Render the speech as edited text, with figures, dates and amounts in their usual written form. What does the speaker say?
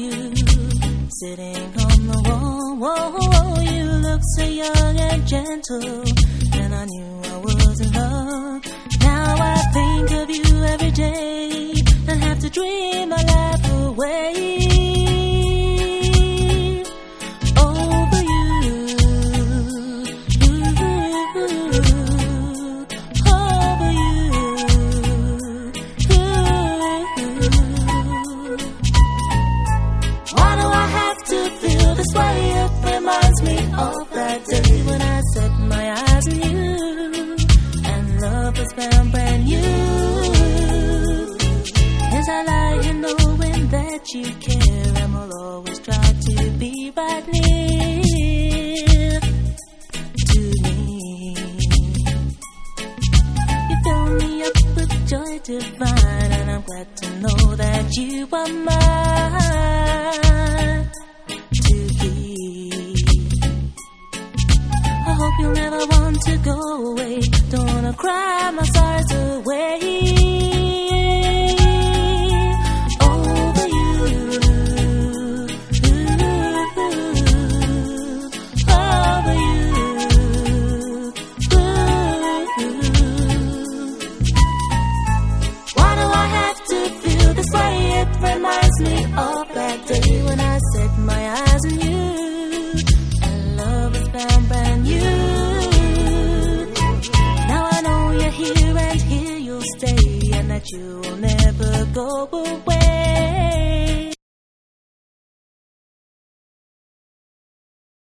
you, sitting on the wall. You look so young and gentle, and I knew I was in love. Now I think of you every day and have to dream my life away. Of that day when I set my eyes on you and love was found brand new. As I lie here knowing that you care and will always try to be right near to me. You fill me up with joy divine, and I'm glad to know that you are mine.